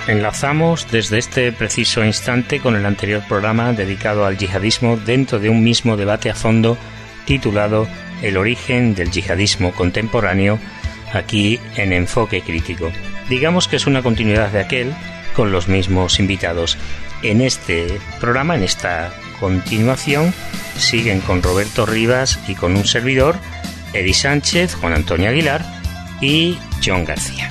Enlazamos desde este preciso instante con el anterior programa dedicado al yihadismo dentro de un mismo debate a fondo titulado El origen del yihadismo contemporáneo, aquí en Enfoque Crítico. Digamos que es una continuidad de aquel con los mismos invitados. En este programa, en esta continuación, siguen con Roberto Rivas y con un servidor, Edi Sánchez, Juan Antonio Aguilar y John García.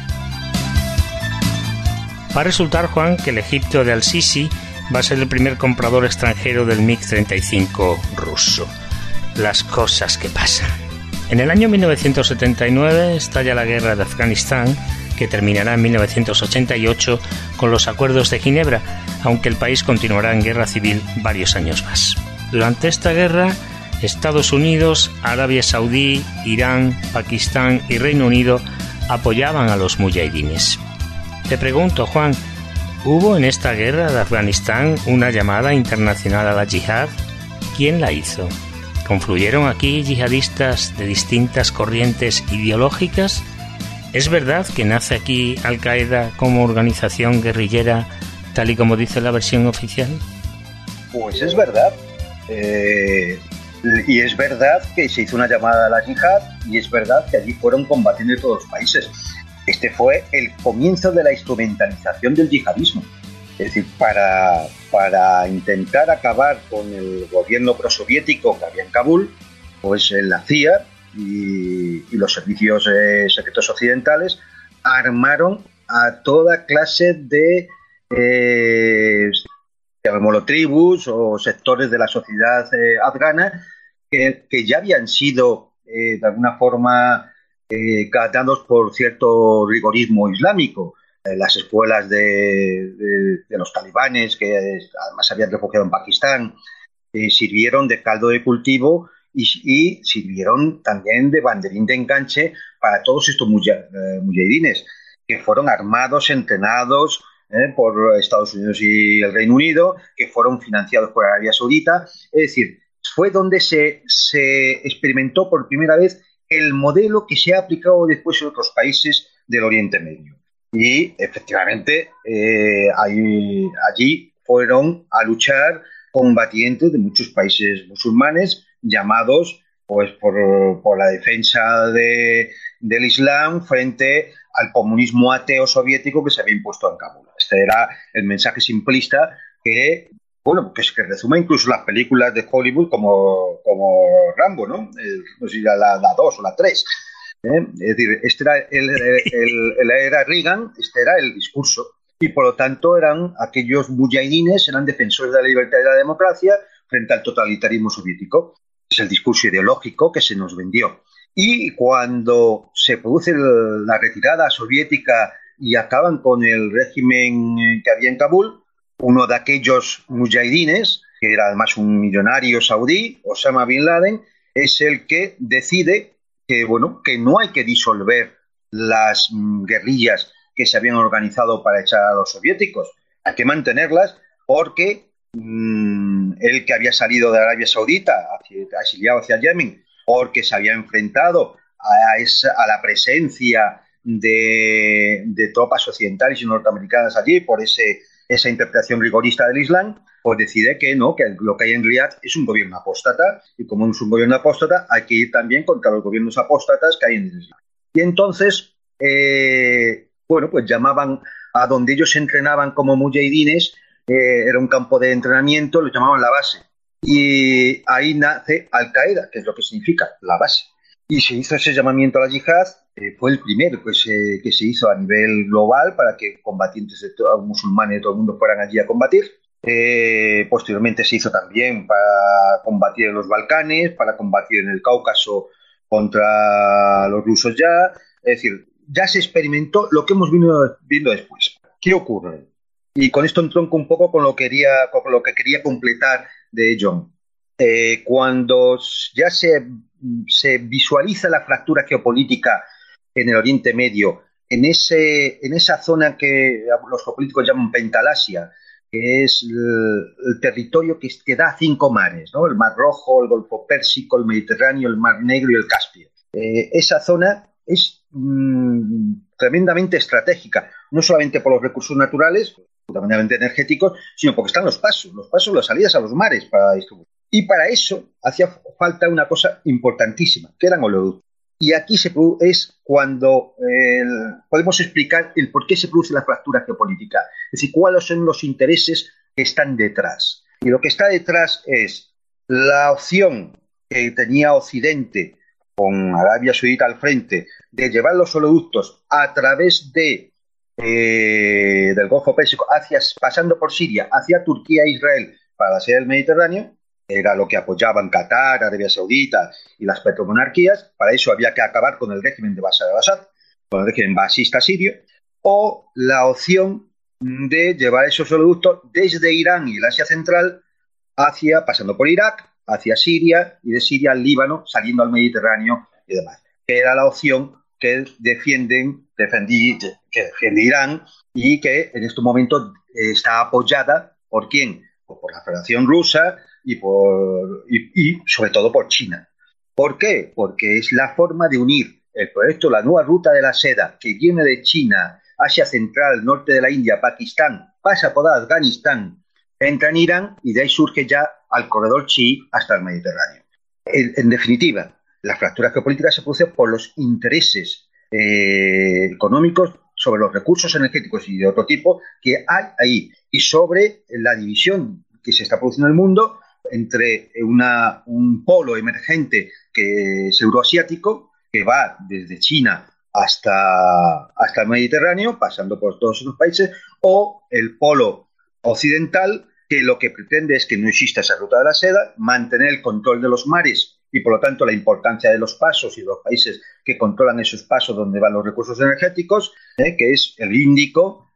Va a resultar, Juan, que el Egipto de Al-Sisi va a ser el primer comprador extranjero del MiG-35 ruso. Las cosas que pasan. En el año 1979 estalla la guerra de Afganistán, que terminará en 1988 con los acuerdos de Ginebra, aunque el país continuará en guerra civil varios años más. Durante esta guerra, Estados Unidos, Arabia Saudí, Irán, Pakistán y Reino Unido apoyaban a los mujahidines. Te pregunto, Juan, ¿hubo en esta guerra de Afganistán una llamada internacional a la yihad? ¿Quién la hizo? ¿Confluyeron aquí yihadistas de distintas corrientes ideológicas? ¿Es verdad que nace aquí Al-Qaeda como organización guerrillera, tal y como dice la versión oficial? Pues es verdad. Y es verdad que se hizo una llamada a la yihad, y es verdad que allí fueron combatiendo todos los países. Este fue el comienzo de la instrumentalización del yihadismo. Es decir, para intentar acabar con el gobierno prosoviético que había en Kabul, pues la CIA y los servicios secretos occidentales armaron a toda clase de llamémoslo tribus o sectores de la sociedad afgana que ya habían sido de alguna forma ganados por cierto rigorismo islámico. Las escuelas de los talibanes, que además se habían refugiado en Pakistán, sirvieron de caldo de cultivo y sirvieron también de banderín de enganche para todos estos mujahidines, que fueron armados, entrenados por Estados Unidos y el Reino Unido, que fueron financiados por Arabia Saudita. Es decir, fue donde se experimentó por primera vez el modelo que se ha aplicado después en otros países del Oriente Medio. Y efectivamente allí fueron a luchar combatientes de muchos países musulmanes llamados pues por la defensa del Islam frente al comunismo ateo soviético que se había impuesto en Kabul. Este era el mensaje simplista que resume incluso las películas de Hollywood como Rambo, ¿no? No sé si era la 2 o la 3. Es decir, este era era Reagan, este era el discurso. Y por lo tanto aquellos mujahidines eran defensores de la libertad y la democracia frente al totalitarismo soviético. Es el discurso ideológico que se nos vendió. Y cuando se produce la retirada soviética y acaban con el régimen que había en Kabul, uno de aquellos mujahidines, que era además un millonario saudí, Osama Bin Laden, es el que decide que no hay que disolver las guerrillas que se habían organizado para echar a los soviéticos. Hay que mantenerlas porque él, que había salido de Arabia Saudita, exiliado hacia Yemen, porque se había enfrentado a la presencia de tropas occidentales y norteamericanas allí por esa interpretación rigorista del Islam, pues decide que no, que lo que hay en Riad es un gobierno apóstata, y como es un gobierno apóstata hay que ir también contra los gobiernos apóstatas que hay en el Islam. Y entonces, pues llamaban a donde ellos se entrenaban como mujahidines, era un campo de entrenamiento, lo llamaban la base. Y ahí nace Al-Qaeda, que es lo que significa la base. Y se hizo ese llamamiento a la yihad, fue el primero que se hizo a nivel global para que combatientes musulmanes de todo el mundo fueran allí a combatir. Posteriormente se hizo también para combatir en los Balcanes, para combatir en el Cáucaso contra los rusos ya. Es decir, ya se experimentó lo que hemos viendo después. ¿Qué ocurre? Y con esto entronco un poco con lo que quería completar de John. Cuando ya se visualiza la fractura geopolítica en el Oriente Medio, en esa zona que los geopolíticos llaman Pentalasia, que es el territorio que da 5 mares, ¿no? El Mar Rojo, el Golfo Pérsico, el Mediterráneo, el Mar Negro y el Caspio. Esa zona es tremendamente estratégica, no solamente por los recursos naturales, fundamentalmente energéticos, sino porque están los pasos, las salidas a los mares para distribuir. Y para eso hacía falta una cosa importantísima, que eran oleoductos. Y aquí es cuando podemos explicar el por qué se produce la fractura geopolítica, es decir, cuáles son los intereses que están detrás. Y lo que está detrás es la opción que tenía Occidente, con Arabia Saudita al frente, de llevar los oleoductos a través del Golfo Pérsico, pasando por Siria, hacia Turquía e Israel, para la salida del Mediterráneo. Era lo que apoyaban Qatar, Arabia Saudita y las petromonarquías. Para eso había que acabar con el régimen de Bashar al-Assad, con el régimen basista sirio, o la opción de llevar esos oleoductos desde Irán y el Asia Central pasando por Irak, hacia Siria, y de Siria al Líbano, saliendo al Mediterráneo y demás. Era la opción que defiende Irán y que en estos momentos está apoyada ¿por quién? Pues por la Federación Rusa y sobre todo por China. ¿Por qué? Porque es la forma de unir el proyecto, la nueva ruta de la seda, que viene de China, Asia Central, norte de la India, Pakistán, pasa por Afganistán, entra en Irán y de ahí surge ya al corredor chií hasta el Mediterráneo. En definitiva, la fractura geopolítica se produce por los intereses económicos sobre los recursos energéticos y de otro tipo que hay ahí, y sobre la división que se está produciendo en el mundo entre un polo emergente que es euroasiático, que va desde China hasta el Mediterráneo, pasando por todos esos países, o el polo occidental, que lo que pretende es que no exista esa ruta de la seda, mantener el control de los mares y, por lo tanto, la importancia de los pasos y de los países que controlan esos pasos donde van los recursos energéticos, que es el Índico,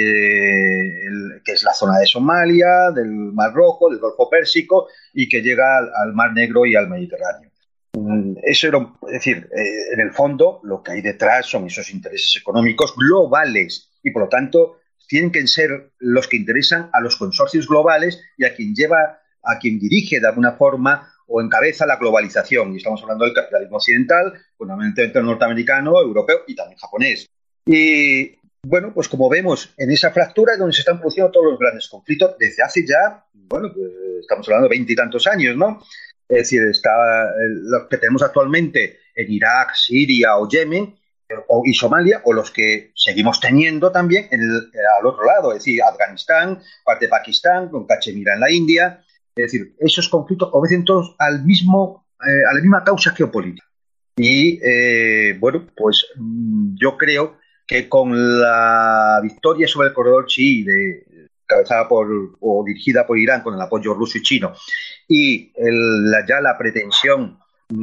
que es la zona de Somalia, del Mar Rojo, del Golfo Pérsico, y que llega al Mar Negro y al Mediterráneo. Eso era, es decir, en el fondo lo que hay detrás son esos intereses económicos globales y, por lo tanto, tienen que ser los que interesan a los consorcios globales y a quien dirige de alguna forma o encabeza la globalización. Y estamos hablando del capitalismo occidental, fundamentalmente norteamericano, europeo y también japonés. Y bueno, pues como vemos en esa fractura es donde se están produciendo todos los grandes conflictos desde hace ya, bueno, pues estamos hablando de 20 y tantos años, ¿no? Es decir, los que tenemos actualmente en Irak, Siria o Yemen y Somalia, o los que seguimos teniendo también al otro lado, es decir, Afganistán, parte de Pakistán, con Cachemira en la India. Es decir, esos conflictos obedecen todos a la misma causa geopolítica. Y bueno, pues yo creo que con la victoria sobre el corredor chií, encabezada o dirigida por Irán con el apoyo ruso y chino, y ya la pretensión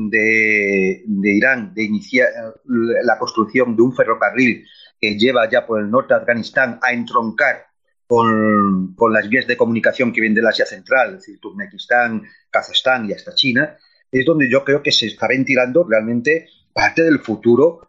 de Irán de iniciar la construcción de un ferrocarril que lleva ya por el norte de Afganistán a entroncar con las vías de comunicación que vienen del Asia Central, es decir, Turkmenistán, Kazajstán y hasta China, es donde yo creo que se está ventilando realmente parte del futuro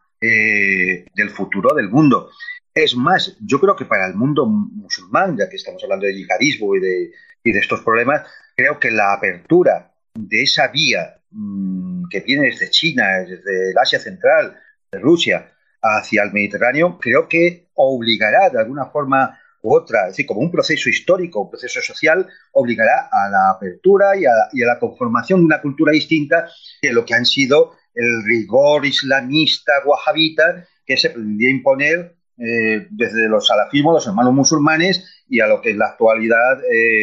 del mundo. Es más, yo creo que para el mundo musulmán, ya que estamos hablando de yihadismo y de estos problemas, creo que la apertura de esa vía que viene desde China, desde el Asia Central, de Rusia, hacia el Mediterráneo, creo que obligará de alguna forma u otra, es decir, como un proceso histórico, un proceso social, obligará a la apertura y a la conformación de una cultura distinta que lo que han sido el rigor islamista wahabita que se pretendía imponer desde los salafismos, los hermanos musulmanes, y a lo que en la actualidad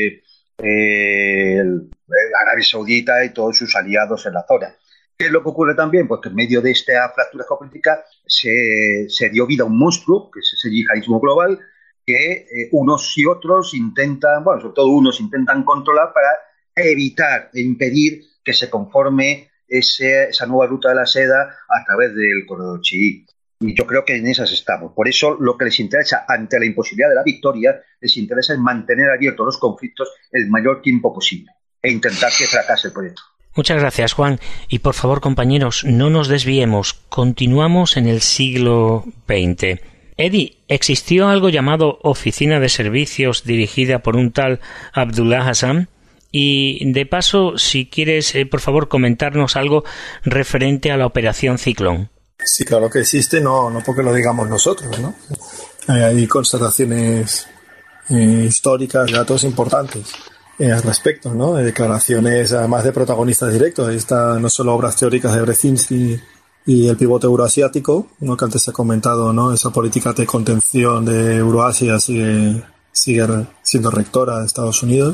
Arabia Saudita y todos sus aliados en la zona. ¿Qué es lo que ocurre también? Pues que en medio de esta fractura geopolítica se dio vida a un monstruo, que es ese yihadismo global, que unos y otros intentan, bueno, sobre todo unos intentan controlar para evitar e impedir que se conforme esa nueva ruta de la seda a través del corredor chií. Y yo creo que en esas estamos. Por eso lo que les interesa, ante la imposibilidad de la victoria, les interesa es mantener abiertos los conflictos el mayor tiempo posible e intentar que fracase el proyecto. Muchas gracias, Juan. Y por favor, compañeros, no nos desviemos. Continuamos en el siglo XX. Eddie, ¿existió algo llamado Oficina de Servicios dirigida por un tal Abdullah Hassan? Y de paso, si quieres, por favor, comentarnos algo referente a la Operación Ciclón. Sí, claro que existe, no porque lo digamos nosotros, ¿no? Hay constataciones históricas, datos importantes al respecto, ¿no? De declaraciones, además de protagonistas directos. Ahí están no solo obras teóricas de Brzezinski y el pivote euroasiático, ¿no? Que antes se ha comentado, ¿no? Esa política de contención de Euroasia sigue siendo rectora de Estados Unidos.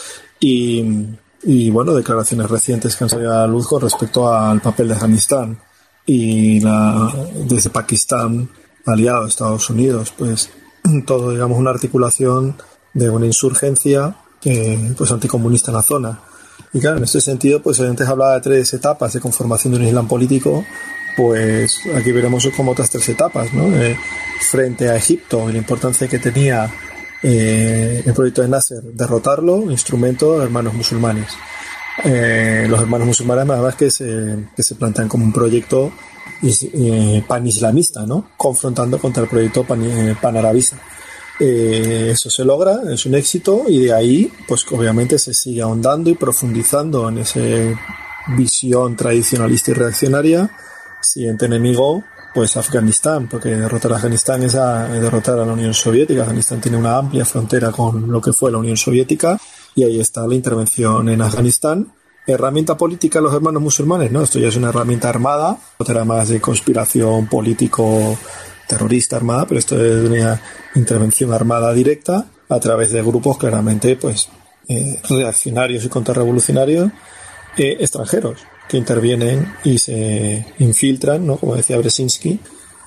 Y bueno, declaraciones recientes que han salido a la luz con respecto al papel de Afganistán y desde Pakistán aliado a Estados Unidos, pues todo, digamos, una articulación de una insurgencia pues anticomunista en la zona. Y claro, en este sentido, pues antes hablaba de 3 etapas de conformación de un Islam político, pues aquí veremos como otras 3 etapas, ¿no? Frente a Egipto y la importancia que tenía el proyecto de Nasser, derrotarlo, instrumento de hermanos musulmanes. Los hermanos musulmanes, además, que se plantean como un proyecto panislamista, ¿no? Confrontando contra el proyecto panarabista. Eso se logra, es un éxito, y de ahí, pues obviamente se sigue ahondando y profundizando en esa visión tradicionalista y reaccionaria. Siguiente enemigo, pues Afganistán, porque derrotar a Afganistán es derrotar a la Unión Soviética. Afganistán tiene una amplia frontera con lo que fue la Unión Soviética, y ahí está la intervención en Afganistán. Herramienta política los hermanos musulmanes, ¿no? Esto ya es una herramienta armada, otra era más de conspiración político terrorista armada, pero esto es una intervención armada directa a través de grupos claramente pues reaccionarios y contrarrevolucionarios extranjeros que intervienen y se infiltran, ¿no? Como decía Brzezinski,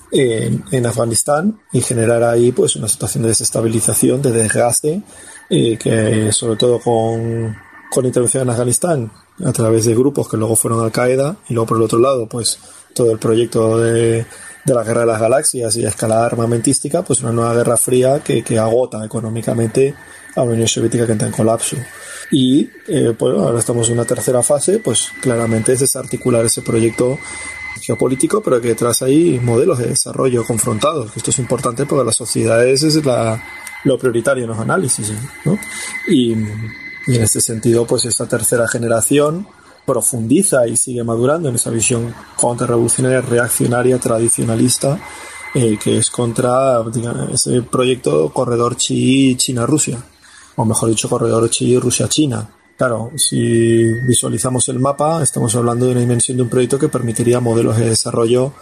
en Afganistán, y generar ahí pues una situación de desestabilización, de desgaste, que sobre todo con intervención en Afganistán a través de grupos que luego fueron Al-Qaeda, y luego por el otro lado pues todo el proyecto de la guerra de las galaxias y a escala armamentística, pues una nueva guerra fría que agota económicamente a la Unión Soviética, que entra en colapso. Y pues ahora estamos en una tercera fase, pues claramente es desarticular ese proyecto geopolítico, pero que detrás hay modelos de desarrollo confrontados. Esto es importante porque las sociedades es lo prioritario en los análisis, ¿no? Y en este sentido, pues esta tercera generación profundiza y sigue madurando en esa visión contrarrevolucionaria, reaccionaria, tradicionalista, que es contra, digamos, ese proyecto corredor chií China-Rusia, o mejor dicho, corredor chií Rusia-China. Claro, si visualizamos el mapa, estamos hablando de una dimensión de un proyecto que permitiría modelos de desarrollo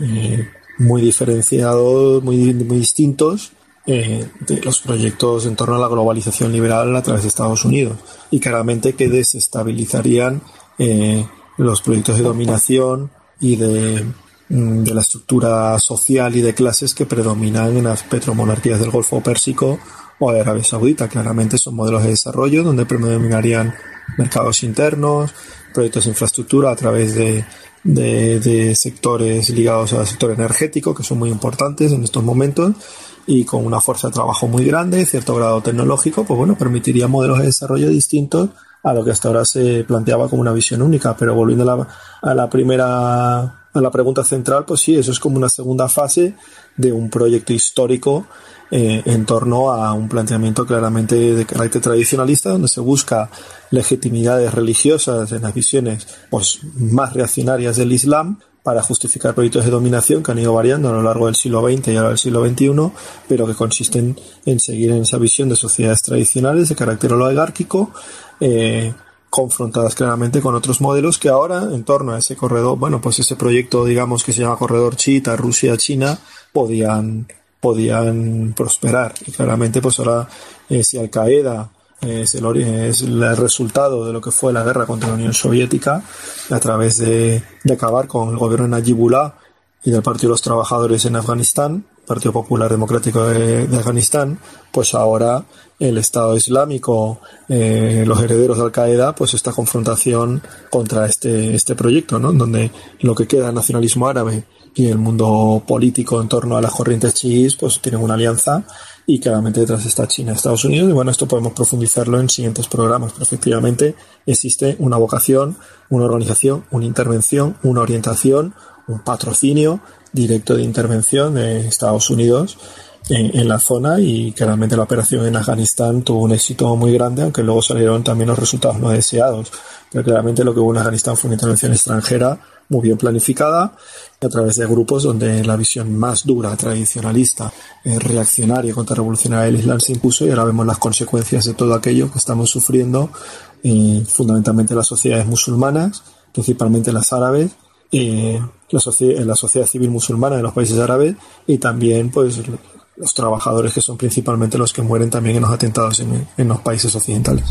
muy diferenciados, muy distintos de los proyectos en torno a la globalización liberal a través de Estados Unidos, y claramente que desestabilizarían los proyectos de dominación y de la estructura social y de clases que predominan en las petromonarquías del Golfo Pérsico o de Arabia Saudita. Claramente son modelos de desarrollo donde predominarían mercados internos, proyectos de infraestructura a través de sectores ligados al sector energético, que son muy importantes en estos momentos, y con una fuerza de trabajo muy grande, cierto grado tecnológico, pues bueno, permitiría modelos de desarrollo distintos a lo que hasta ahora se planteaba como una visión única. Pero volviendo a la pregunta central, pues sí, eso es como una segunda fase de un proyecto histórico en torno a un planteamiento claramente de carácter tradicionalista, donde se busca legitimidades religiosas en las visiones pues más reaccionarias del Islam para justificar proyectos de dominación que han ido variando a lo largo del siglo XX y ahora del siglo XXI, pero que consisten en seguir en esa visión de sociedades tradicionales de carácter oligárquico, confrontadas claramente con otros modelos que ahora, en torno a ese corredor, bueno, pues ese proyecto, digamos, que se llama corredor chiita, Rusia-China, podían prosperar. Y claramente, pues ahora, si Al-Qaeda es el resultado de lo que fue la guerra contra la Unión Soviética, a través de acabar con el gobierno de Najibullah y del Partido de los Trabajadores en Afganistán, Partido Popular Democrático de Afganistán, pues ahora el Estado Islámico, los herederos de Al-Qaeda, pues esta confrontación contra este proyecto, ¿no? Donde lo que queda nacionalismo árabe y el mundo político en torno a las corrientes chiíes, pues tienen una alianza, y claramente detrás está China y Estados Unidos. Y bueno, esto podemos profundizarlo en siguientes programas, pero efectivamente existe una vocación, una organización, una intervención, una orientación, un patrocinio directo de intervención de Estados Unidos en la zona, y claramente la operación en Afganistán tuvo un éxito muy grande, aunque luego salieron también los resultados no deseados. Pero claramente lo que hubo en Afganistán fue una intervención extranjera muy bien planificada a través de grupos donde la visión más dura, tradicionalista, reaccionaria, contrarrevolucionaria del Islam se impuso, y ahora vemos las consecuencias de todo aquello que estamos sufriendo, fundamentalmente las sociedades musulmanas, principalmente las árabes, la sociedad civil musulmana de los países árabes, y también pues los trabajadores, que son principalmente los que mueren también en los atentados en los países occidentales.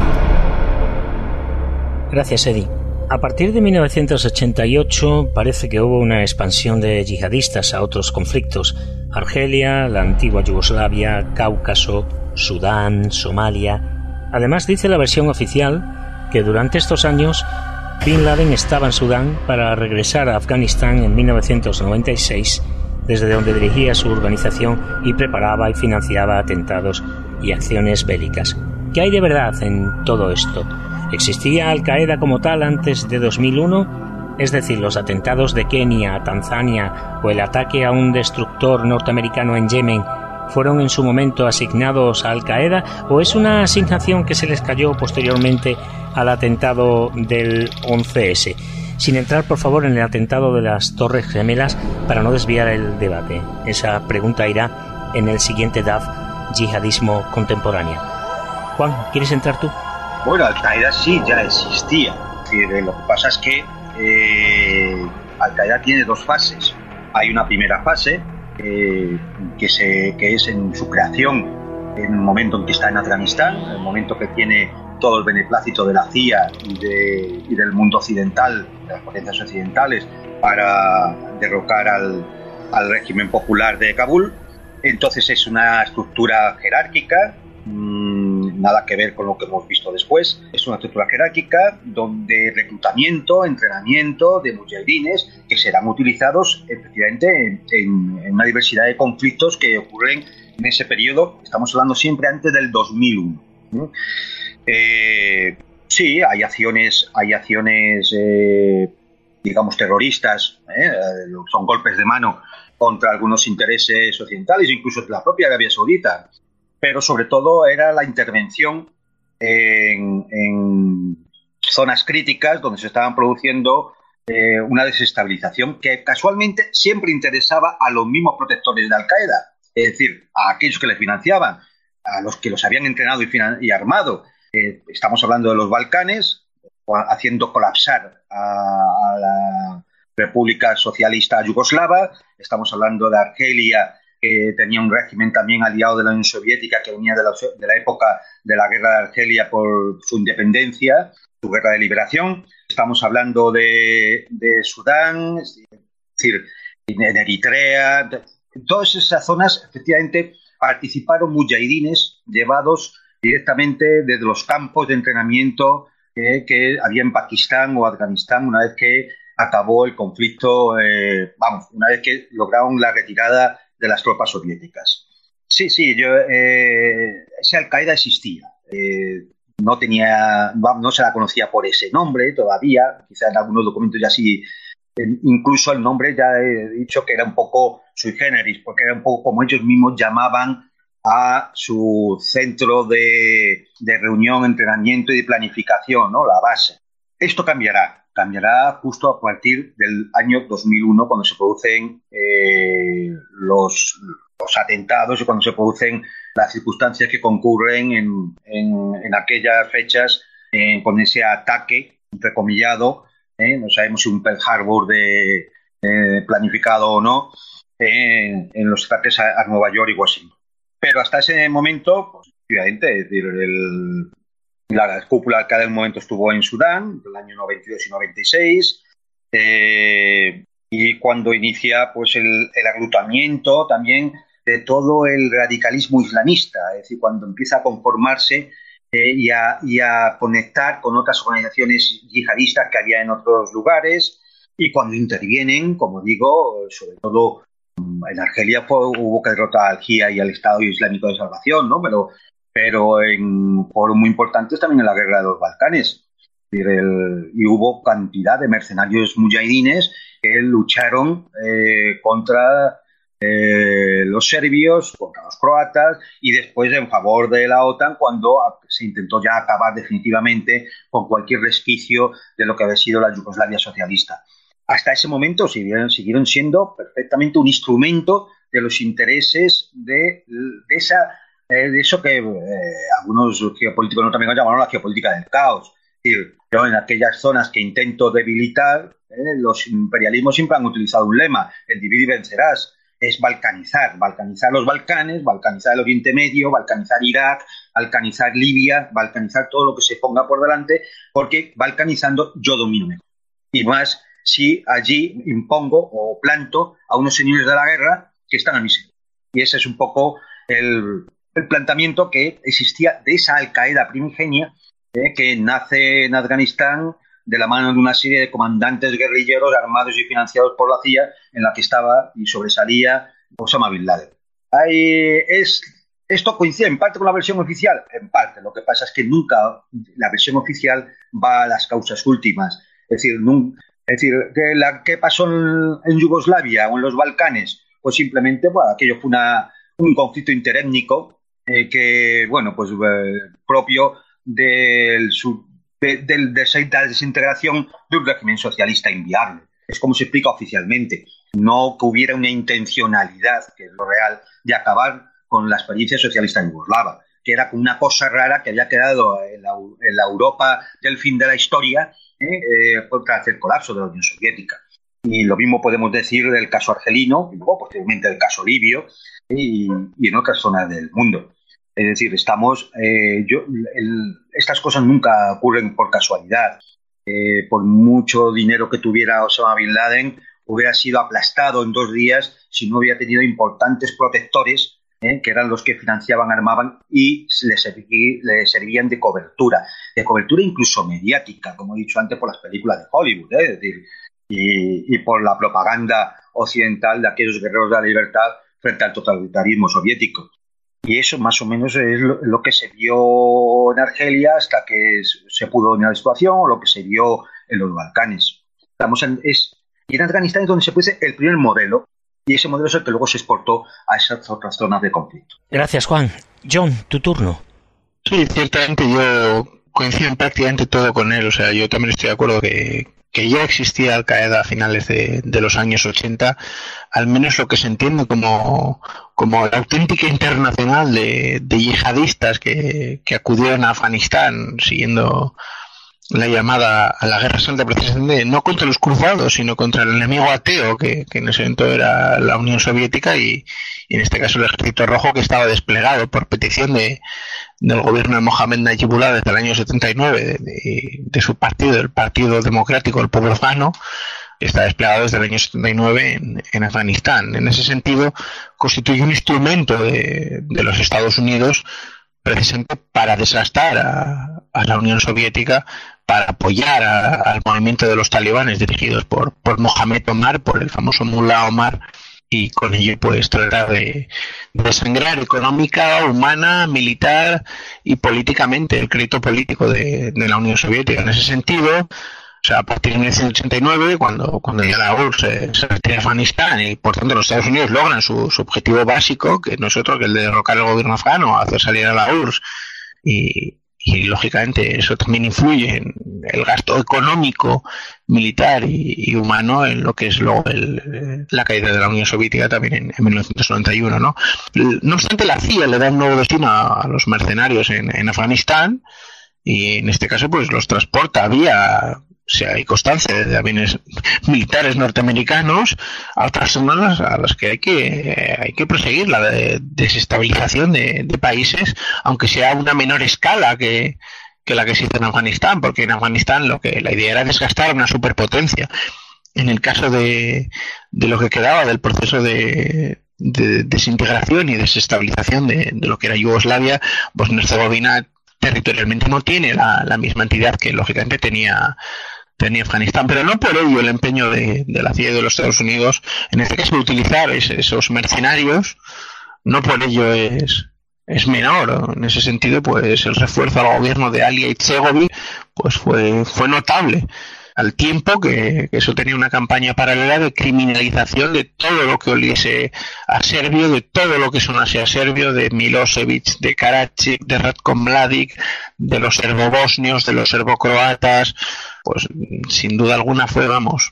Gracias, Eddie. A partir de 1988 parece que hubo una expansión de yihadistas a otros conflictos: Argelia, la antigua Yugoslavia, Cáucaso, Sudán, Somalia. Además, dice la versión oficial que durante estos años Bin Laden estaba en Sudán para regresar a Afganistán en 1996, desde donde dirigía su organización y preparaba y financiaba atentados y acciones bélicas. ¿Qué hay de verdad en todo esto? ¿Existía Al-Qaeda como tal antes de 2001? Es decir, los atentados de Kenia, Tanzania o el ataque a un destructor norteamericano en Yemen fueron en su momento asignados a Al-Qaeda, ¿o es una asignación que se les cayó posteriormente al atentado del 11S? Sin entrar, por favor, en el atentado de las Torres Gemelas, para no desviar el debate. Esa pregunta irá en el siguiente DAF, Yihadismo Contemporáneo. Juan, ¿quieres entrar tú? Bueno, Al-Qaeda sí ya existía. Lo que pasa es que Al-Qaeda tiene dos fases. Hay una primera fase que es en su creación, en el momento en que está en Afganistán, en el momento que tiene todo el beneplácito de la CIA y del mundo occidental, de las potencias occidentales, para derrocar al régimen popular de Kabul. Entonces es una estructura jerárquica, nada que ver con lo que hemos visto después. Es una estructura jerárquica donde reclutamiento, entrenamiento de mujahidines que serán utilizados efectivamente en una diversidad de conflictos que ocurren en ese periodo. Estamos hablando siempre antes del 2001, ¿no? Sí, hay acciones digamos terroristas, son golpes de mano contra algunos intereses occidentales, incluso la propia Arabia Saudita, pero sobre todo era la intervención en zonas críticas donde se estaban produciendo una desestabilización que casualmente siempre interesaba a los mismos protectores de Al-Qaeda, es decir, a aquellos que les financiaban, a los que los habían entrenado y armado. Estamos hablando de los Balcanes, haciendo colapsar a la República Socialista Yugoslava. Estamos hablando de Argelia, que tenía un régimen también aliado de la Unión Soviética, que venía de la época de la guerra de Argelia por su independencia, su guerra de liberación. Estamos hablando de Sudán, es decir, en Eritrea. En todas esas zonas, efectivamente, participaron mujahidines llevados directamente desde los campos de entrenamiento que había en Pakistán o Afganistán una vez que acabó el conflicto, una vez que lograron la retirada de las tropas soviéticas. Sí, ese Al-Qaeda existía. No se la conocía por ese nombre todavía, quizás en algunos documentos ya sí, incluso el nombre ya he dicho que era un poco sui generis, porque era un poco como ellos mismos llamaban a su centro de reunión, entrenamiento y de planificación, ¿no? La base. Esto cambiará justo a partir del año 2001, cuando se producen los atentados y cuando se producen las circunstancias que concurren en aquellas fechas con ese ataque entrecomillado, no sabemos si un Pearl Harbor planificado o no, en los ataques a Nueva York y Washington. Pero hasta ese momento, pues, obviamente, es decir, la cúpula de Al-Qaeda en un momento estuvo en Sudán, en el año 92 y 96, y cuando inicia pues el agrupamiento también de todo el radicalismo islamista, es decir, cuando empieza a conformarse y a conectar con otras organizaciones yihadistas que había en otros lugares, y cuando intervienen, como digo, sobre todo en Argelia hubo que derrotar a Al-Jia y al Estado Islámico de Salvación, ¿no? Pero en foros muy importantes también en la guerra de los Balcanes. Y hubo cantidad de mercenarios mujahidines que lucharon contra los serbios contra los croatas y después en favor de la OTAN cuando se intentó ya acabar definitivamente con cualquier resquicio de lo que había sido la Yugoslavia socialista. Hasta ese momento siguieron siendo perfectamente un instrumento de los intereses de eso que algunos geopolíticos norteamericanos llamaron la geopolítica del caos. Es decir, yo en aquellas zonas que intento debilitar, los imperialismos siempre han utilizado un lema, el divide y vencerás. Es balcanizar los Balcanes, balcanizar el Oriente Medio, balcanizar Irak, balcanizar Libia, balcanizar todo lo que se ponga por delante, porque balcanizando yo domino mejor. Y más si allí impongo o planto a unos señores de la guerra que están a mi servicio. Y ese es un poco el planteamiento que existía de esa Al-Qaeda primigenia que nace en Afganistán de la mano de una serie de comandantes guerrilleros armados y financiados por la CIA, en la que estaba y sobresalía Osama Bin Laden. Esto coincide en parte con la versión oficial, en parte. Lo que pasa es que nunca la versión oficial va a las causas últimas. Es decir, ¿qué pasó en Yugoslavia o en los Balcanes? Pues simplemente aquello fue un conflicto interétnico propio de la desintegración de un régimen socialista inviable. Es como se explica oficialmente. No que hubiera una intencionalidad, que es lo real, de acabar con la experiencia socialista yugoslava, que era una cosa rara que había quedado en la Europa del fin de la historia tras el colapso de la Unión Soviética. Y lo mismo podemos decir del caso argelino, y luego posteriormente del caso libio y en otras zonas del mundo. Es decir, estas cosas nunca ocurren por casualidad. Por mucho dinero que tuviera Osama Bin Laden, hubiera sido aplastado en 2 días si no hubiera tenido importantes protectores, que eran los que financiaban, armaban y le servían de cobertura incluso mediática, como he dicho antes, por las películas de Hollywood, es decir, y por la propaganda occidental de aquellos guerreros de la libertad frente al totalitarismo soviético. Y eso más o menos es lo que se vio en Argelia hasta que se pudo dominar la situación, o lo que se vio en los Balcanes. Y en Afganistán es donde se puede el primer modelo, y ese modelo es el que luego se exportó a esas otras zonas de conflicto. Gracias, Juan. John, tu turno. Sí, ciertamente yo coincido en prácticamente todo con él. O sea, yo también estoy de acuerdo que ya existía Al-Qaeda a finales de los años 80, al menos lo que se entiende como la auténtica internacional de yihadistas que acudieron a Afganistán siguiendo la llamada a la guerra santa, precisamente no contra los cruzados, sino contra el enemigo ateo, que en ese momento era la Unión Soviética y en este caso el Ejército Rojo, que estaba desplegado por petición del gobierno de Mohamed Najibullah desde el año 79, de su partido, el Partido Democrático del Pueblo Afgano, que está desplegado desde el año 79 en Afganistán. En ese sentido, constituye un instrumento de los Estados Unidos precisamente para desgastar a la Unión Soviética, para apoyar al movimiento de los talibanes dirigidos por Mohamed Omar, por el famoso Mullah Omar, y con ello pues tratar de desangrar económica, humana, militar y políticamente el crédito político de la Unión Soviética. En ese sentido, o sea, a partir de 1989, cuando ya la URSS se retira de Afganistán y por tanto los Estados Unidos logran su objetivo básico, que no es otro que el de derrocar el gobierno afgano, hacer salir a la URSS, y lógicamente eso también influye en el gasto económico, militar y humano en lo que es luego la caída de la Unión Soviética también en 1991, ¿no? No obstante, la CIA le da un nuevo destino a los mercenarios en Afganistán, y en este caso pues los transporta vía, sea, hay constancia de aviones militares norteamericanos a otras zonas a las que hay que proseguir la desestabilización de países, aunque sea a una menor escala que la que se hizo en Afganistán, porque en Afganistán la idea era desgastar a una superpotencia. En el caso de lo que quedaba del proceso de desintegración y desestabilización de lo que era Yugoslavia, Bosnia-Herzegovina territorialmente no tiene la misma entidad que lógicamente tenía Afganistán, pero no por ello el empeño de la CIA y de los Estados Unidos, en este caso de utilizar esos mercenarios, no por ello es menor. En ese sentido, pues el refuerzo al gobierno de Alija Izetbegovic pues fue notable. al tiempo que eso tenía una campaña paralela de criminalización de todo lo que oliese a serbio, de todo lo que sonase a serbio, de Milosevic, de Karadzic, de Ratko Mladic, de los serbobosnios, de los serbocroatas. Pues sin duda alguna fue,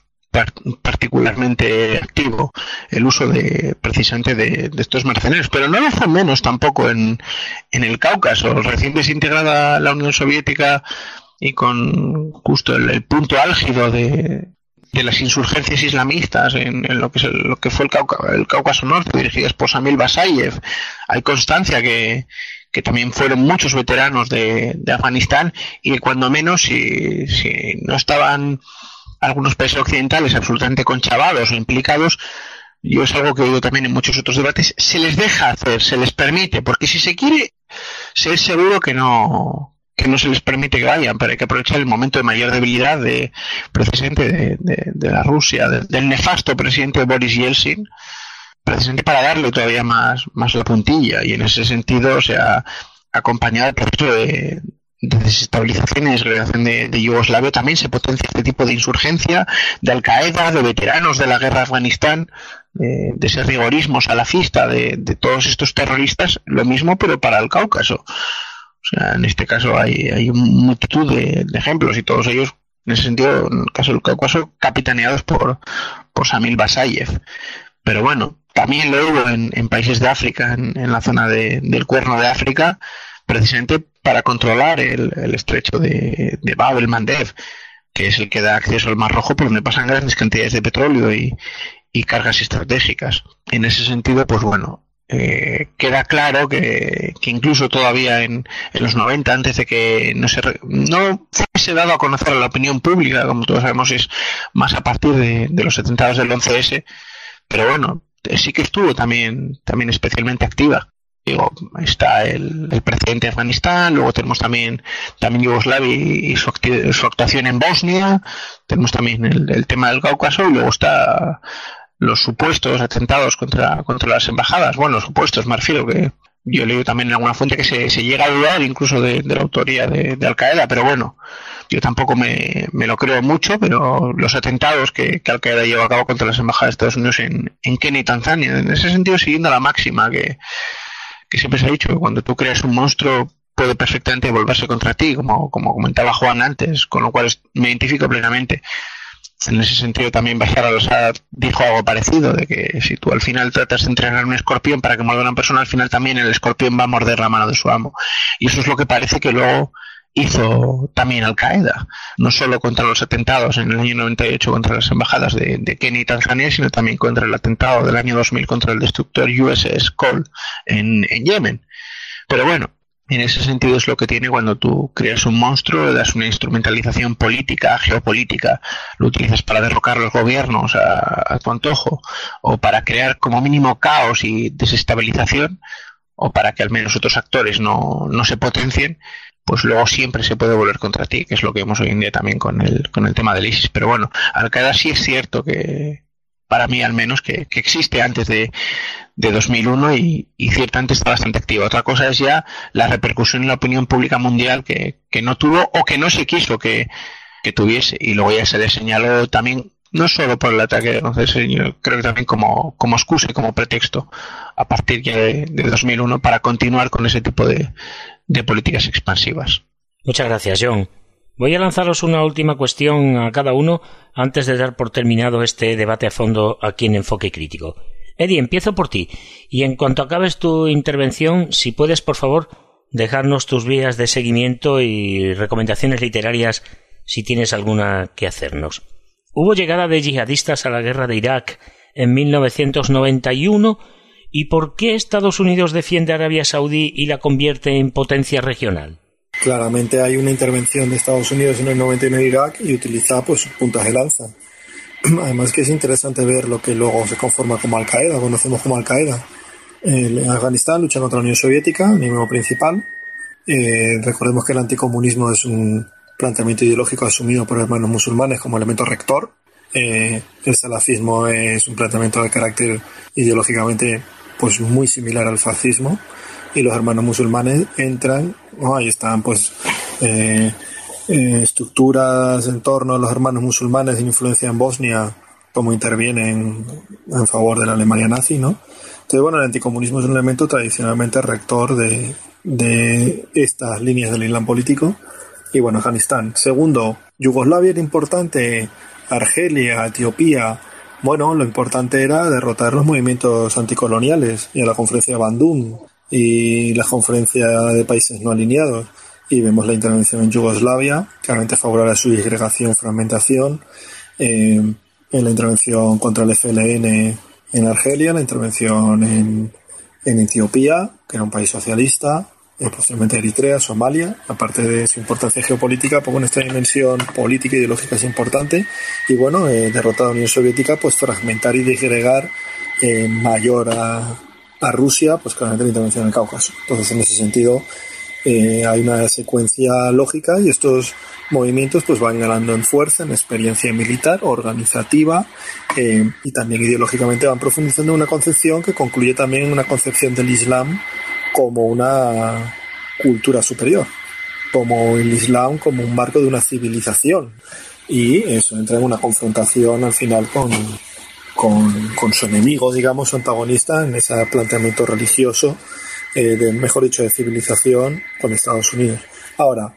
particularmente activo el uso de precisamente de estos mercenarios, pero no lo fue menos tampoco en el Cáucaso. Recién desintegrada la Unión Soviética y con justo el punto álgido de las insurgencias islamistas en lo que fue el Cáucaso Norte, dirigidas por Samil Basayev, hay constancia que también fueron muchos veteranos de Afganistán, y cuando menos si no estaban algunos países occidentales absolutamente conchavados o implicados, yo es algo que he oído también en muchos otros debates, se les deja hacer, se les permite, porque si se quiere ser seguro que no se les permite que vayan, pero hay que aprovechar el momento de mayor debilidad precisamente de la Rusia, del nefasto presidente Boris Yeltsin, precisamente para darle todavía más la puntilla, y en ese sentido se ha acompañado el proceso de desestabilización y desagregación de Yugoslavia. También se potencia este tipo de insurgencia de Al-Qaeda, de veteranos de la guerra de Afganistán, de ese rigorismo salafista de todos estos terroristas, lo mismo pero para el Cáucaso. O sea, en este caso hay multitud de ejemplos, y todos ellos, en ese sentido, en el caso del Cáucaso, capitaneados por Samil Basayev. Pero bueno, también lo hubo en países de África, en la zona del Cuerno de África, precisamente para controlar el estrecho de Bab el Mandeb, que es el que da acceso al Mar Rojo, por donde pasan grandes cantidades de petróleo y cargas estratégicas. En ese sentido, pues bueno, queda claro que incluso todavía en los 90, antes de que no fuese dado a conocer a la opinión pública, como todos sabemos, es más a partir de los atentados del 11S, pero bueno, sí que estuvo también especialmente activa. Digo, está el presidente de Afganistán, luego tenemos también Yugoslavia y su actuación en Bosnia, tenemos también el tema del Cáucaso, y luego está los supuestos atentados contra las embajadas. Bueno, supuestos, me refiero, que yo leo también en alguna fuente que se llega a dudar incluso de la autoría de Al-Qaeda, pero bueno, yo tampoco me lo creo mucho, pero los atentados que Al-Qaeda lleva a cabo contra las embajadas de Estados Unidos en Kenia y Tanzania, en ese sentido, siguiendo la máxima que siempre se ha dicho, que cuando tú creas un monstruo puede perfectamente volverse contra ti, como comentaba Juan antes, con lo cual me identifico plenamente. En ese sentido también Bashar al-Assad dijo algo parecido, de que si tú al final tratas de entrenar un escorpión para que muerda a una persona, al final también el escorpión va a morder la mano de su amo. Y eso es lo que parece que luego hizo también Al-Qaeda, no solo contra los atentados en el año 98 contra las embajadas de Kenia y Tanzania, sino también contra el atentado del año 2000 contra el destructor USS Cole en Yemen. Pero bueno, en ese sentido es lo que tiene cuando tú creas un monstruo, le das una instrumentalización política, geopolítica, lo utilizas para derrocar los gobiernos a tu antojo, o para crear como mínimo caos y desestabilización, o para que al menos otros actores no se potencien, pues luego siempre se puede volver contra ti, que es lo que vemos hoy en día también con el tema del ISIS. Pero bueno, Al-Qaeda sí es cierto que, para mí al menos, que existe antes de 2001 y ciertamente está bastante activa. Otra cosa es ya la repercusión en la opinión pública mundial que no tuvo o que no se quiso que tuviese, y luego ya se le señaló también, no solo por el ataque, entonces yo creo que también como excusa y como pretexto a partir ya de 2001 para continuar con ese tipo de políticas expansivas. Muchas gracias, John. Voy a lanzaros una última cuestión a cada uno antes de dar por terminado este debate a fondo aquí en Enfoque Crítico. Eddie, empiezo por ti, y en cuanto acabes tu intervención, si puedes, por favor, dejarnos tus vías de seguimiento y recomendaciones literarias si tienes alguna que hacernos. Hubo llegada de yihadistas a la guerra de Irak en 1991, ¿y por qué Estados Unidos defiende a Arabia Saudí y la convierte en potencia regional? Claramente hay una intervención de Estados Unidos en el 99 en Irak y utiliza pues puntas de lanza. Además que es interesante ver lo que luego se conforma como Al-Qaeda, conocemos como Al-Qaeda. En Afganistán lucha contra la Unión Soviética, enemigo principal. Recordemos que el anticomunismo es un planteamiento ideológico asumido por hermanos musulmanes como elemento rector. El salafismo es un planteamiento de carácter ideológicamente pues muy similar al fascismo, y los hermanos musulmanes entran, ahí están pues estructuras en torno a los hermanos musulmanes de influencia en Bosnia, cómo intervienen en favor de la Alemania nazi, ¿no? Entonces, bueno, el anticomunismo es un elemento tradicionalmente rector de estas líneas del Islam político. Y bueno, Afganistán. Segundo, Yugoslavia era importante, Argelia, Etiopía. Bueno, lo importante era derrotar los movimientos anticoloniales y a la conferencia de Bandung y la conferencia de países no alineados. Y vemos la intervención en Yugoslavia, claramente favorable a su disgregación, fragmentación, en la intervención contra el FLN en Argelia, la intervención en Etiopía, que era un país socialista, posiblemente Eritrea, Somalia, aparte de su importancia geopolítica, pues bueno, esta dimensión política y ideológica es importante, y bueno, derrotada la Unión Soviética, pues fragmentar y disgregar mayor a Rusia, pues claramente la intervención en el Cáucaso. Entonces, en ese sentido, hay una secuencia lógica y estos movimientos pues van ganando en fuerza, en experiencia militar, organizativa, y también ideológicamente van profundizando en una concepción que concluye también en una concepción del Islam como una cultura superior, como el Islam como un marco de una civilización, y eso entra en una confrontación al final con su enemigo, digamos, su antagonista en ese planteamiento religioso, mejor dicho, de civilización con Estados Unidos. Ahora,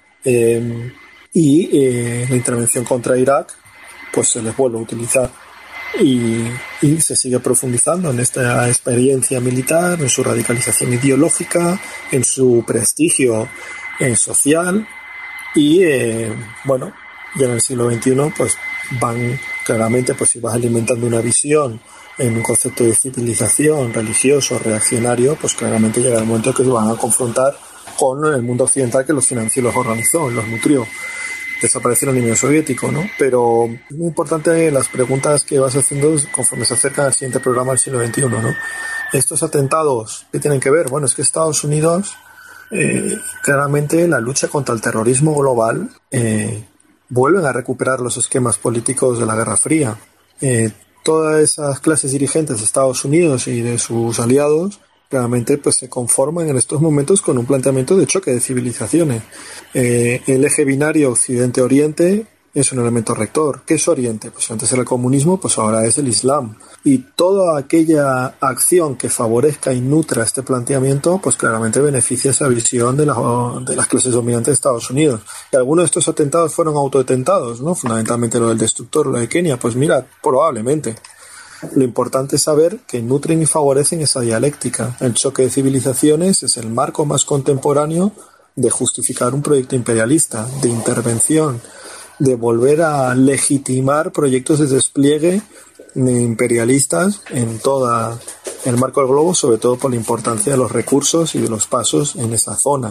la intervención contra Irak pues se les vuelve a utilizar y se sigue profundizando en esta experiencia militar, en su radicalización ideológica, en su prestigio social y bueno, ya en el siglo XXI pues van claramente, pues si vas alimentando una visión en un concepto de civilización religioso, reaccionario, pues claramente llega el momento que se van a confrontar con el mundo occidental que los financió, los organizó, los nutrió. Desapareció el Unión Soviético, ¿no? Pero es muy importante las preguntas que vas haciendo conforme se acerca al siguiente programa del siglo XXI, ¿no? Estos atentados, ¿qué tienen que ver? Bueno, es que Estados Unidos, claramente la lucha contra el terrorismo global, vuelven a recuperar los esquemas políticos de la Guerra Fría. Todas esas clases dirigentes de Estados Unidos y de sus aliados claramente pues se conforman en estos momentos con un planteamiento de choque de civilizaciones. El eje binario Occidente-Oriente es un elemento rector. ¿Qué es Oriente? Pues antes era el comunismo, pues ahora es el Islam. Y toda aquella acción que favorezca y nutra este planteamiento, pues claramente beneficia esa visión de las clases dominantes de Estados Unidos. Y algunos de estos atentados fueron autoatentados, ¿no? Fundamentalmente lo del destructor, lo de Kenia, pues mira, probablemente. Lo importante es saber que nutren y favorecen esa dialéctica. El choque de civilizaciones es el marco más contemporáneo de justificar un proyecto imperialista, de intervención, de volver a legitimar proyectos de despliegue imperialistas en todo el marco del globo, sobre todo por la importancia de los recursos y de los pasos en esa zona.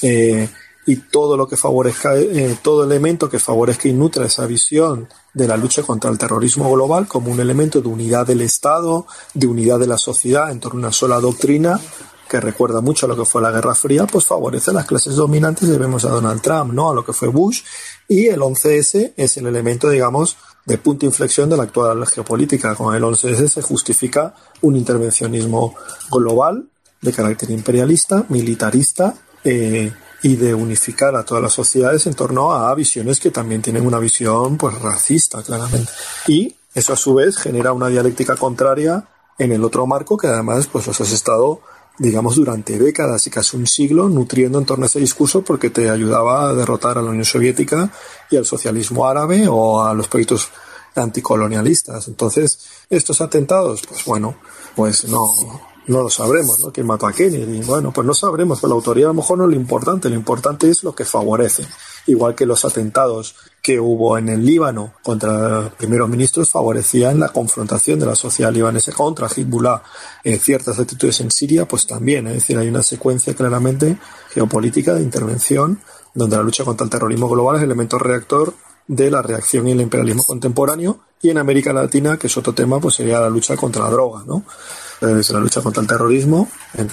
Y todo lo que favorezca, todo elemento que favorezca y nutra esa visión de la lucha contra el terrorismo global como un elemento de unidad del Estado, de unidad de la sociedad en torno a una sola doctrina, que recuerda mucho a lo que fue la Guerra Fría, pues favorece a las clases dominantes, y vemos a Donald Trump, ¿no? A lo que fue Bush, y el 11S es el elemento, digamos, de punto de inflexión de la actual geopolítica. Con el 11S se justifica un intervencionismo global de carácter imperialista, militarista, y de unificar a todas las sociedades en torno a visiones que también tienen una visión pues racista, claramente. Y eso a su vez genera una dialéctica contraria en el otro marco que además pues los has estado, digamos, durante décadas y casi un siglo nutriendo en torno a ese discurso, porque te ayudaba a derrotar a la Unión Soviética y al socialismo árabe o a los proyectos anticolonialistas. Entonces, estos atentados, pues bueno, pues no lo sabremos, ¿no? ¿Quién mató a Kennedy? Bueno, pues no sabremos, pero la autoría a lo mejor no es lo importante es lo que favorece. Igual que los atentados que hubo en el Líbano contra los primeros ministros favorecían la confrontación de la sociedad libanesa contra Hezbollah. Ciertas actitudes en Siria, pues también, es decir, hay una secuencia claramente geopolítica de intervención donde la lucha contra el terrorismo global es el elemento reactor de la reacción y el imperialismo contemporáneo, y en América Latina, que es otro tema, pues sería la lucha contra la droga, ¿no? Es la lucha contra el terrorismo en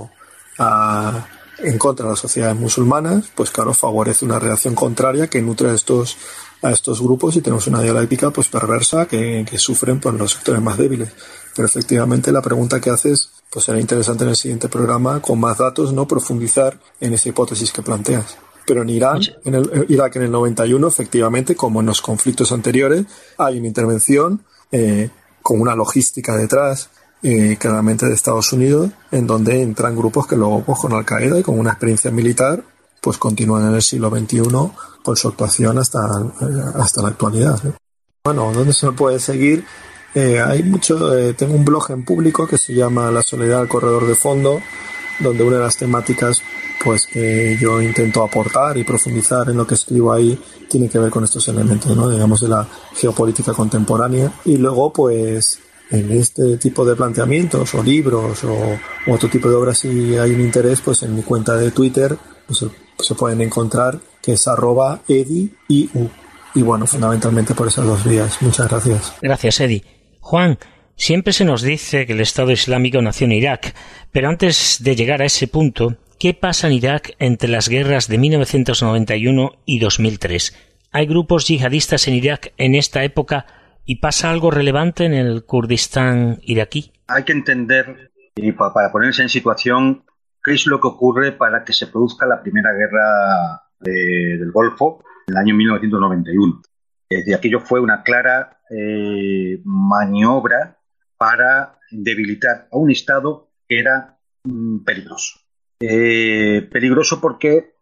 contra de las sociedades musulmanas, pues claro, favorece una reacción contraria que nutre a estos grupos, y tenemos una dialéctica pues perversa que sufren pues los sectores más débiles. Pero efectivamente la pregunta que haces pues será interesante en el siguiente programa, con más datos, no profundizar en esa hipótesis que planteas. Pero en Irán, Irak en el 91, efectivamente, como en los conflictos anteriores, hay una intervención con una logística detrás, claramente de Estados Unidos, en donde entran grupos que luego, pues, con Al-Qaeda y con una experiencia militar, pues continúan en el siglo XXI con su actuación hasta la actualidad, ¿no? Bueno, ¿dónde se me puede seguir? Hay mucho. Tengo un blog en público que se llama La soledad al corredor de fondo, donde una de las temáticas, pues, que yo intento aportar y profundizar en lo que escribo ahí tiene que ver con estos elementos, ¿no? Digamos, de la geopolítica contemporánea. Y luego, pues, en este tipo de planteamientos o libros o otro tipo de obras, si hay un interés, pues en mi cuenta de Twitter pues, se pueden encontrar, que es @ediiu. Y bueno, fundamentalmente por esas dos vías. Muchas gracias. Gracias, Eddie. Juan, siempre se nos dice que el Estado Islámico nació en Irak, pero antes de llegar a ese punto, ¿qué pasa en Irak entre las guerras de 1991 y 2003? ¿Hay grupos yihadistas en Irak en esta época y pasa algo relevante en el Kurdistán iraquí? Hay que entender, y para ponerse en situación, qué es lo que ocurre para que se produzca la primera guerra del Golfo en el año 1991. Es decir, aquello fue una clara maniobra para debilitar a un Estado que era peligroso. Peligroso porque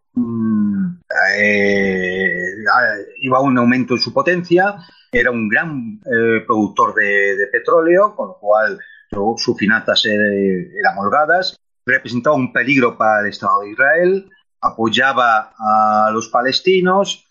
iba a un aumento en su potencia, era un gran productor de petróleo, con lo cual sus finanzas eran holgadas, representaba un peligro para el Estado de Israel, apoyaba a los palestinos,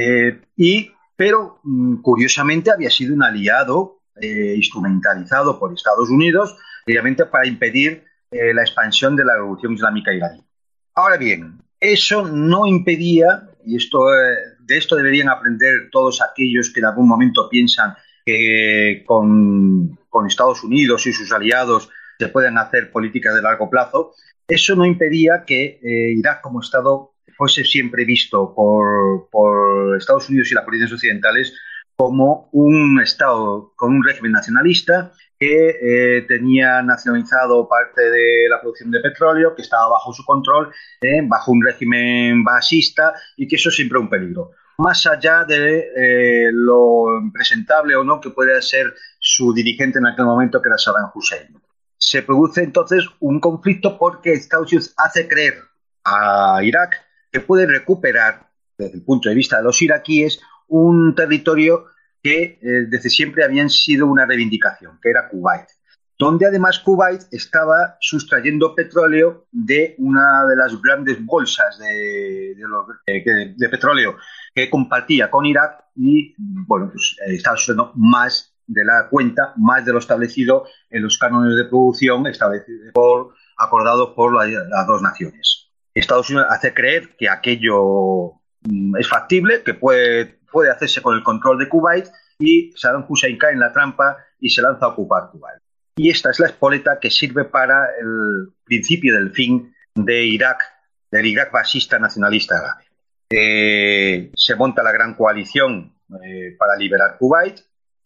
pero curiosamente había sido un aliado instrumentalizado por Estados Unidos, obviamente para impedir la expansión de la revolución islámica iraní. Ahora bien, eso no impedía, y de esto deberían aprender todos aquellos que en algún momento piensan que con Estados Unidos y sus aliados se pueden hacer políticas de largo plazo, eso no impedía que Irak como Estado fuese siempre visto por Estados Unidos y las potencias occidentales como un Estado con un régimen nacionalista que tenía nacionalizado parte de la producción de petróleo, que estaba bajo su control, bajo un régimen basista, y que eso siempre es un peligro. Más allá de lo impresentable o no que pueda ser su dirigente en aquel momento, que era Saddam Hussein. Se produce entonces un conflicto porque Estados Unidos hace creer a Irak que puede recuperar, desde el punto de vista de los iraquíes, un territorio que desde siempre habían sido una reivindicación, que era Kuwait, donde además Kuwait estaba sustrayendo petróleo de una de las grandes bolsas de petróleo que compartía con Irak, y bueno, pues estaba sustrayendo más de la cuenta, más de lo establecido en los cánones de producción acordados por las dos naciones. Estados Unidos hace creer que aquello es factible, que puede hacerse con el control de Kuwait, y Saddam Hussein cae en la trampa y se lanza a ocupar Kuwait. Y esta es la espoleta que sirve para el principio del fin de Irak, del Irak fascista nacionalista árabe. Se monta la gran coalición para liberar Kuwait.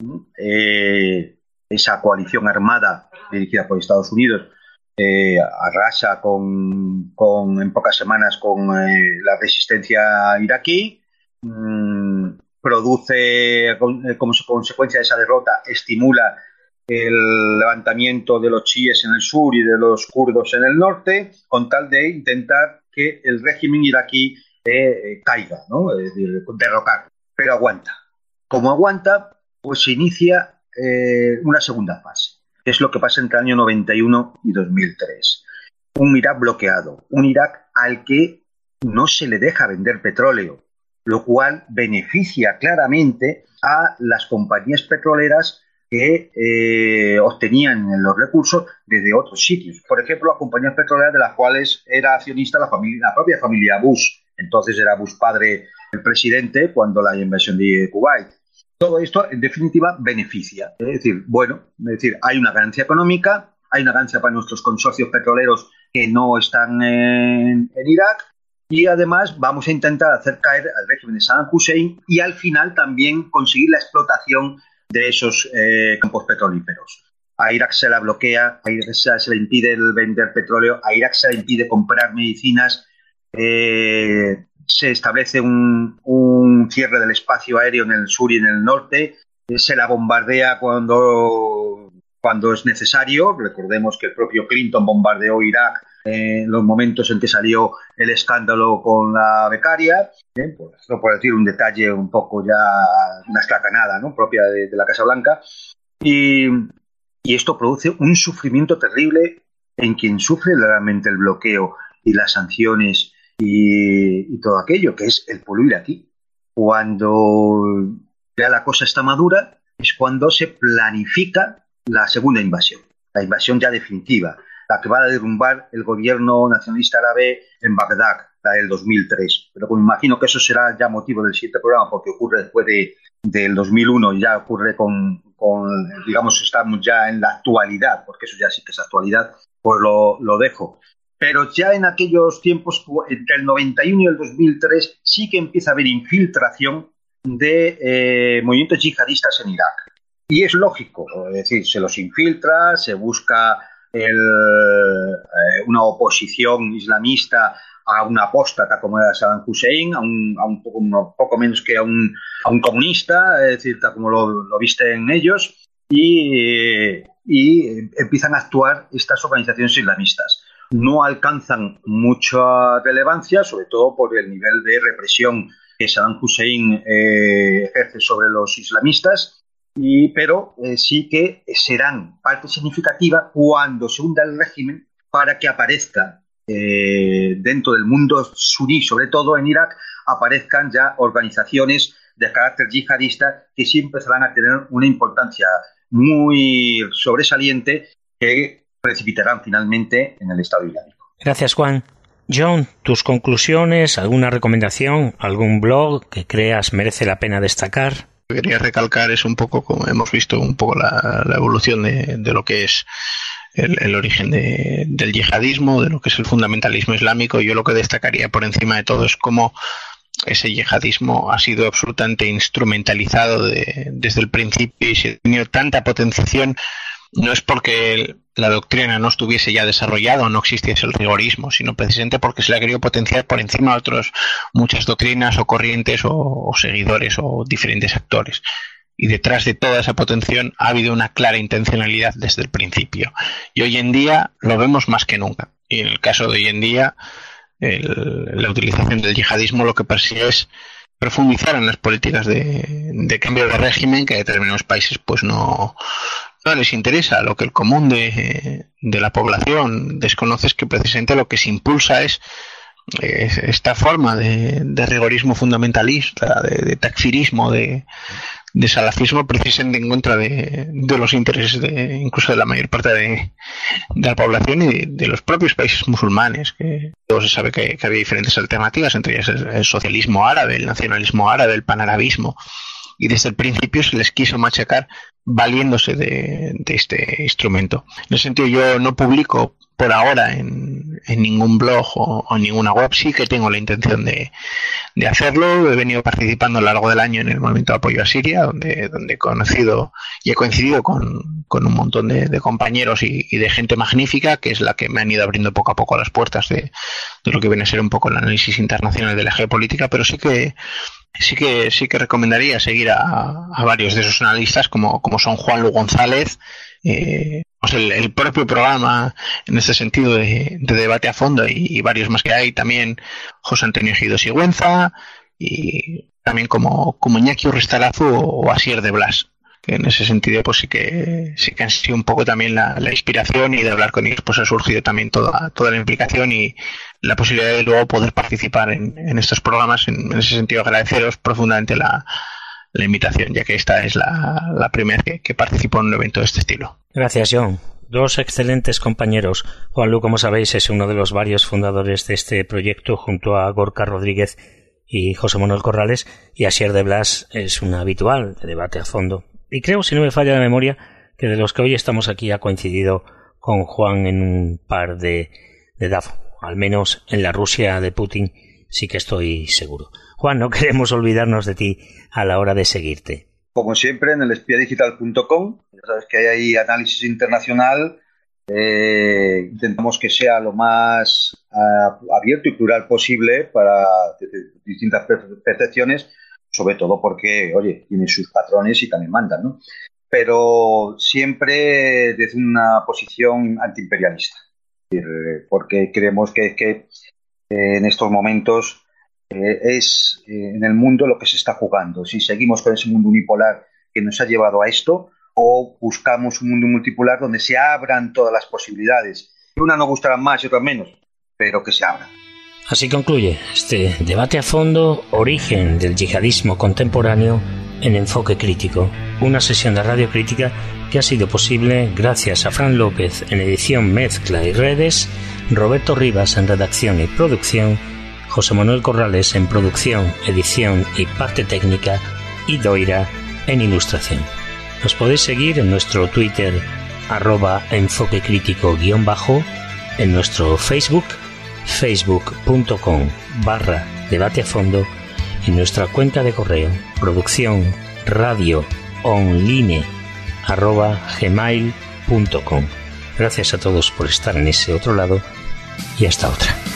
Esa coalición armada dirigida por Estados Unidos arrasa en pocas semanas con la resistencia iraquí, produce, como consecuencia de esa derrota, estimula el levantamiento de los chiíes en el sur y de los kurdos en el norte, con tal de intentar que el régimen iraquí caiga, ¿no? Es decir, derrocar. Pero aguanta. Como aguanta, pues se inicia una segunda fase, que es lo que pasa entre el año 91 y 2003. Un Irak bloqueado, un Irak al que no se le deja vender petróleo, lo cual beneficia claramente a las compañías petroleras que obtenían los recursos desde otros sitios. Por ejemplo, las compañías petroleras de las cuales era accionista la propia familia Bush. Entonces era Bush padre el presidente cuando la invasión de Kuwait. Todo esto, en definitiva, beneficia. Es decir, hay una ganancia económica, hay una ganancia para nuestros consorcios petroleros que no están en Irak, y además vamos a intentar hacer caer al régimen de Saddam Hussein y al final también conseguir la explotación de esos campos petrolíferos. A Irak se la bloquea, a Irak se le impide vender petróleo, a Irak se le impide comprar medicinas. se establece un cierre del espacio aéreo en el sur y en el norte, se la bombardea cuando es necesario. Recordemos que el propio Clinton bombardeó Irak en los momentos en que salió el escándalo con la becaria, por decir un detalle un poco ya, una esclacanada, ¿no?, propia de la Casa Blanca. Y esto produce un sufrimiento terrible en quien sufre realmente el bloqueo y las sanciones y todo aquello, que es el pueblo iraquí. Cuando ya la cosa está madura, es cuando se planifica la segunda invasión, la invasión ya definitiva, la que va a derrumbar el gobierno nacionalista árabe en Bagdad, la del 2003. Pero me imagino que eso será ya motivo del siguiente programa, porque ocurre después del 2001 y ya ocurre con, digamos, estamos ya en la actualidad, porque eso ya sí que es actualidad, pues lo dejo. Pero ya en aquellos tiempos, entre el 91 y el 2003, sí que empieza a haber infiltración de movimientos yihadistas en Irak. Y es lógico, es decir, se los infiltra, se busca una oposición islamista a un apóstata como era Saddam Hussein, a un poco menos que a un comunista, es decir, tal como lo visten ellos, y empiezan a actuar estas organizaciones islamistas. No alcanzan mucha relevancia, sobre todo por el nivel de represión que Saddam Hussein ejerce sobre los islamistas, pero sí que serán parte significativa cuando se hunda el régimen, para que aparezca dentro del mundo suní, sobre todo en Irak, aparezcan ya organizaciones de carácter yihadista que sí empezarán a tener una importancia muy sobresaliente, que precipitarán finalmente en el Estado Islámico. Gracias, Juan. John, tus conclusiones, alguna recomendación, algún blog que creas merece la pena destacar. Lo que quería recalcar es un poco, como hemos visto, un poco la evolución de lo que es el origen del yihadismo, de lo que es el fundamentalismo islámico. Yo lo que destacaría por encima de todo es cómo ese yihadismo ha sido absolutamente instrumentalizado desde el principio, y se ha tenido tanta potenciación. No es porque la doctrina no estuviese ya desarrollada o no existiese el rigorismo, sino precisamente porque se le ha querido potenciar por encima de otras muchas doctrinas o corrientes o seguidores o diferentes actores. Y detrás de toda esa potenciación ha habido una clara intencionalidad desde el principio. Y hoy en día lo vemos más que nunca. Y en el caso de hoy en día, la utilización del yihadismo lo que persigue es profundizar en las políticas de cambio de régimen, que a determinados países pues no les interesa. Lo que el común de la población desconoce es que precisamente lo que se impulsa es esta forma de rigorismo fundamentalista, de takfirismo, de salafismo, precisamente en contra de los intereses incluso de la mayor parte de la población y de los propios países musulmanes, que todo se sabe que había diferentes alternativas, entre ellas el socialismo árabe, el nacionalismo árabe, el panarabismo, y desde el principio se les quiso machacar valiéndose de este instrumento. En ese sentido, yo no publico por ahora en ningún blog o en ninguna web. Sí que tengo la intención de hacerlo. He venido participando a lo largo del año en el movimiento de apoyo a Siria, donde he conocido y he coincidido con un montón de compañeros y de gente magnífica, que es la que me han ido abriendo poco a poco las puertas de lo que viene a ser un poco el análisis internacional de la geopolítica. Pero sí que recomendaría seguir a varios de esos analistas, como son Juan Lu González, el propio programa en este sentido de debate a fondo, y varios más que hay, también José Antonio Ejido Sigüenza, y también como Iñaki Urrestarazu o Asier de Blas, que en ese sentido pues sí que han sido un poco también la inspiración, y de hablar con ellos pues ha surgido también toda la implicación y la posibilidad de luego poder participar en estos programas. En ese sentido, agradeceros profundamente la invitación, ya que esta es la primera vez que participo en un evento de este estilo. Gracias, John. Dos excelentes compañeros. Juan Lu, como sabéis, es uno de los varios fundadores de este proyecto, junto a Gorka Rodríguez y José Manuel Corrales, y Asier de Blas es un habitual de debate a fondo. Y creo, si no me falla la memoria, que de los que hoy estamos aquí ha coincidido con Juan en un par de DAF, al menos en la Rusia de Putin sí que estoy seguro. Juan, no queremos olvidarnos de ti a la hora de seguirte. Como siempre, en el espiadigital.com, ya sabes que hay ahí análisis internacional Intentamos que sea lo más abierto y plural posible para distintas percepciones, sobre todo porque, oye, tiene sus patrones y también mandan, ¿no? Pero siempre desde una posición antiimperialista, porque creemos que en estos momentos es en el mundo lo que se está jugando. Si seguimos con ese mundo unipolar que nos ha llevado a esto, o buscamos un mundo multipolar donde se abran todas las posibilidades. Una nos gustará más y otra menos, pero que se abran. Así concluye este debate a fondo, origen del yihadismo contemporáneo en Enfoque Crítico, una sesión de radio crítica que ha sido posible gracias a Fran López en edición, mezcla y redes, Roberto Rivas en redacción y producción, José Manuel Corrales en producción, edición y parte técnica y Doira en ilustración. Nos podéis seguir en nuestro Twitter @enfoquecrítico_, en nuestro Facebook, facebook.com/debateafondo, y nuestra cuenta de correo producciónradioonline@gmail.com. Gracias a todos por estar en ese otro lado y hasta otra.